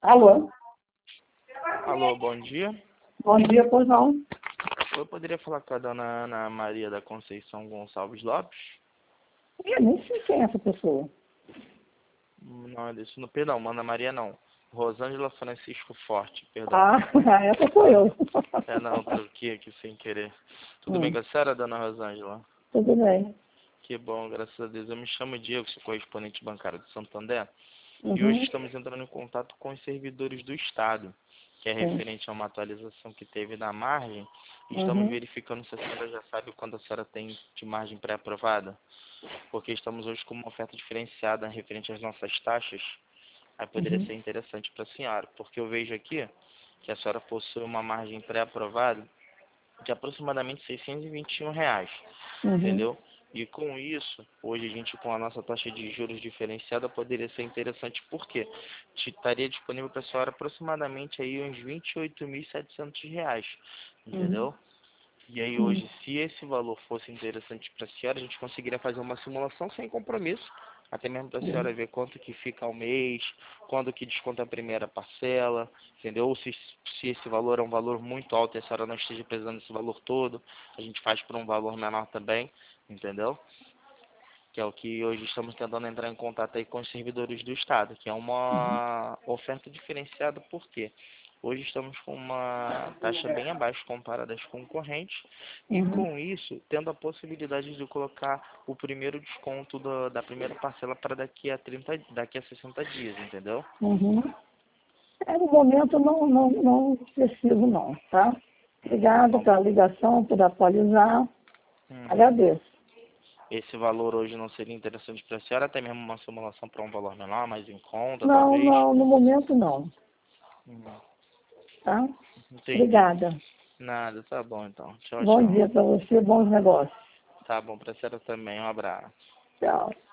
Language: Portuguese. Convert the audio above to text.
Alô? Alô, bom dia. Bom dia, pois não. Eu poderia falar com a dona Ana Maria da Conceição Gonçalves Lopes? Eu nem sei quem é essa pessoa. Não, isso não, perdão, Ana Maria não. Rosângela Francisco Forte, perdão. Ah, essa sou eu. Não, troquei aqui sem querer. Tudo bem Hum, com a senhora, dona Rosângela? tudo bem. Que bom, graças a Deus. Eu me chamo Diego, sou correspondente bancário de Santander. E hoje Uhum, estamos entrando em contato com os servidores do Estado, que é sim. referente a uma atualização que teve na margem. E estamos Uhum, verificando se a senhora já sabe quando a senhora tem de margem pré-aprovada. Porque estamos hoje com uma oferta diferenciada referente às nossas taxas. Aí poderia uhum, ser interessante para a senhora, porque eu vejo aqui que a senhora possui uma margem pré-aprovada de aproximadamente R$ 621, uhum, entendeu? E com isso, hoje a gente com a nossa taxa de juros diferenciada poderia ser interessante porque estaria disponível para a senhora aproximadamente aí uns R$ 28.700, uhum, entendeu? E aí uhum, hoje, se esse valor fosse interessante para a senhora, a gente conseguiria fazer uma simulação sem compromisso, até mesmo para a uhum, senhora ver quanto que fica ao mês, quando que desconta a primeira parcela, entendeu? Se esse valor é um valor muito alto e a senhora não esteja precisando desse valor todo, a gente faz por um valor menor também, entendeu? Que é o que hoje estamos tentando entrar em contato aí com os servidores do Estado, que é uhum, uma oferta diferenciada, por quê? Hoje estamos com uma taxa bem abaixo comparada às concorrentes e uhum, com isso tendo a possibilidade de colocar o primeiro desconto da primeira parcela para daqui a 60 dias, entendeu? uhum. No momento não preciso não, tá? Obrigada Não, pela ligação, por atualizar. uhum. Agradeço. Esse valor hoje não seria interessante para a senhora, até mesmo uma simulação para um valor menor, mais em conta, Não, talvez? não, no momento não, Uhum. tá? Entendi. Obrigada. Nada, tá bom então. Tchau, Bom tchau. dia para você, bons negócios. Tá bom, pra senhora também. Um abraço. Tchau.